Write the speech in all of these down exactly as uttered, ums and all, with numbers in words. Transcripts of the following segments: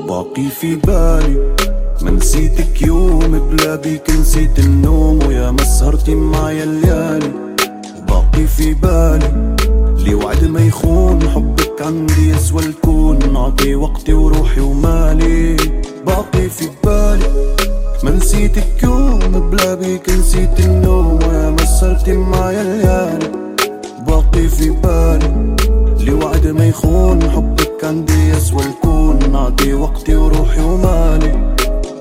باقي في بالي. ما نسيتك يوم بلا بيك نسيت النوم، ويا ما سهرتي معايا الليالي. باقي في بالي لي وعد ما يخون، حبك عندي يسوى الكون، نعطي وقتي وروحي ومالي. باقي في بالي ما نسيتك يوم بلا بيك نسيت النوم، ويا ما سهرتي معايا الليالي. باقي في بالي لي وعد ما يخون، حبك عندي يسوى الكون، نعطي وقتي وروحي ومالي.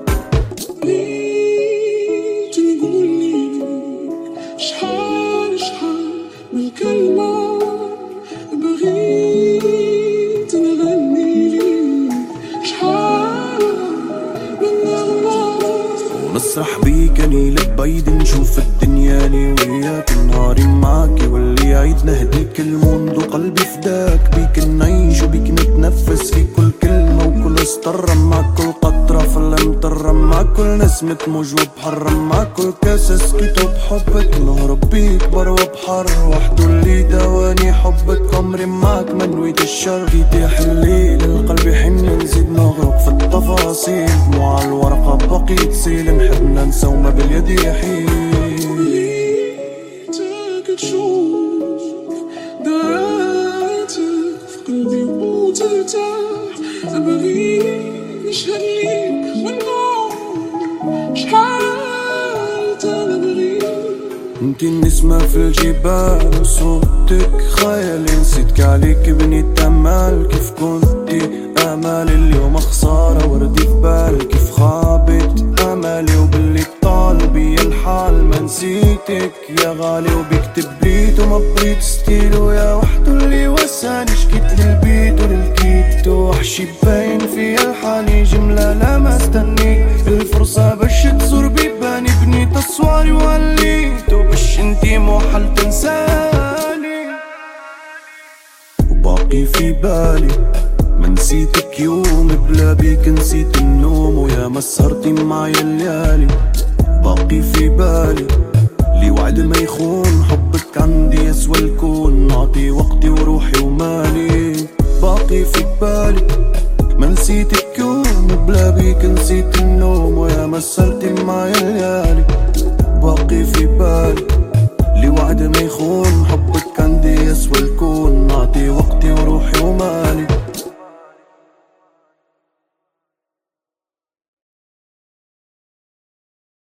شحال شحال من كلمة بغيت نغني ليك، شحال من نغمة ونسرح بيك اني لبعيد، نشوف الدنيا لي وياك، نهاري معاك واللي عيد نهديك الموند وقلبي فداك. بيك نعيش وبيك نتنفس في كل كلمة وكل سطرة، مع كل قطرة في المطرة، مع كل نسمة موج وبحر، مع كل كاس سكيت وبحبك نهرب بيك برا بحر. وحده اللي دواني حبك، عمري معاك ما نويت الشر. جيتي حليل القلب يحن، نزيد نغرق في التفاصيل، دموع الورقة باقي تسيل، نحب ننسى وما باليد يحيل. وليتك تشوف دعاتك في قلبي وترتاح، أبغي نشهد ليك ونقول شحال تنبغي. انتي النسمة في الجبال وصوتك خيالي، نسيتك عليك بنيت امال. كيف كنتي امالي اليوم خسارة، وردي في بالي كيف خابت امالي، وباللي طال بي الحال ما نسيتك يا غالي. وبيك تبريت وما بريت ستيل، ويا وحده اللي وساني، شكيت للبيت وللكيت، وحشي باين في الحالي جملة لا ما استنيت الفرصة باش تزور بيباني، بنيت اصواري ووليت وباش انتي مو حل تنساني. وباقي في بالي ما نسيتك يوم بلا بيك نسيت النوم، ويا ما سهرتي معايا الليالي. باقي في بالي لي وعد ما يخون، حبك عندي يسوى الكون، نعطي وقتي وروحي ومالي. باقي في بالي ما نسيتك يوم بلا بيك نسيت النوم، ويا ما سهرتي معايا الليالي. باقي في بالي لي وعد ما يخون، حبك عندي يسوى الكون، نعطي وقتي وروحي ومالي.